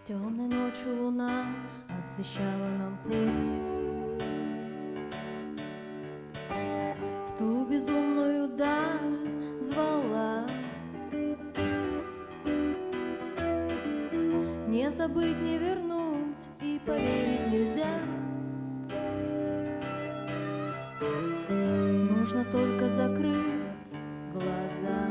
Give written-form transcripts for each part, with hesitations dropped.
Темной ночью луна освещала нам путь в ту безумную даль, звала. Не забыть, не вернуть и поверить нельзя. Нужно только закрыть глаза.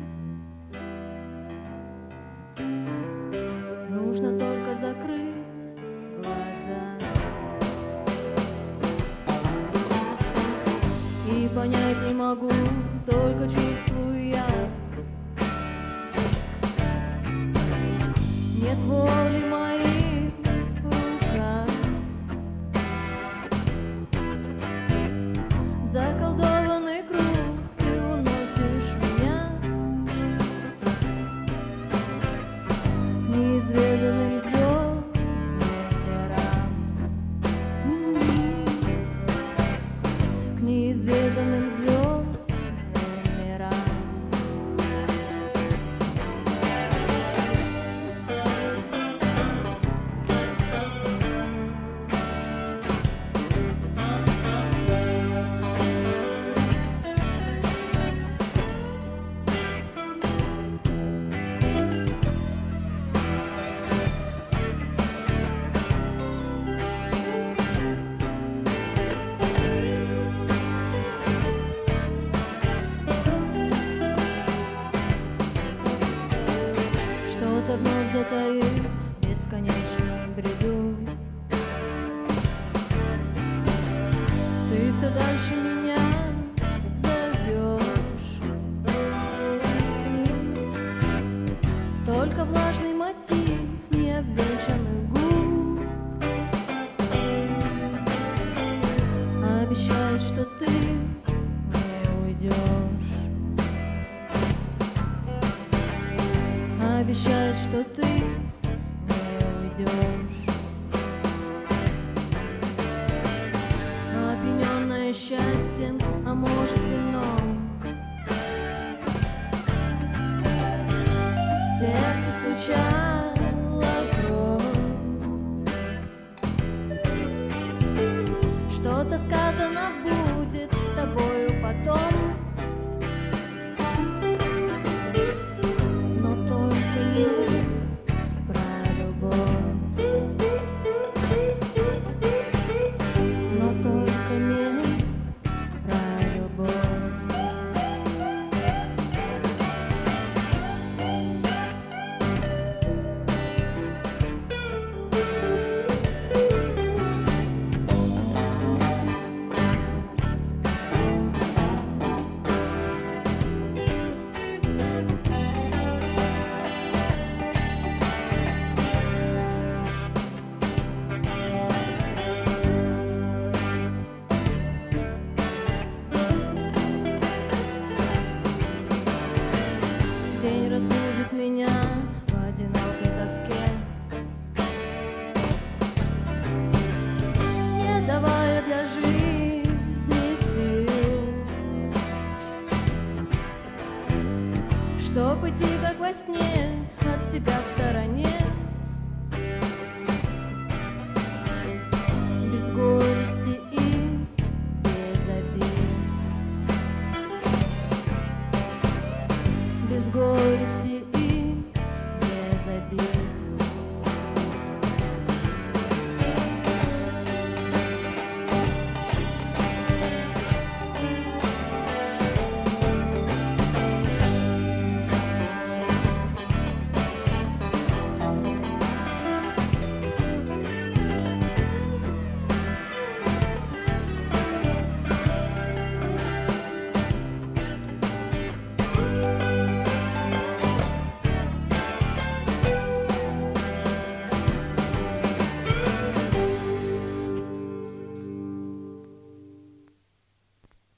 Нужно только закрыть глаза и понять не могу, только чувствую я. Нет воли в моих руках. Заколдованный круг, ты уносишь меня к неизведанным звездным мирам, к неизведанным звездным мирам. Что-то вновь затаив в бесконечном бреду, ты все дальше меня зовешь. Только влажный мотив необвенчанных губ обещает, что ты не уйдешь. Обещает, что ты не уйдешь. Опьяненная счастьем, а может вином, в сердце стучала кровь. Что-то сказано будет тобою потом.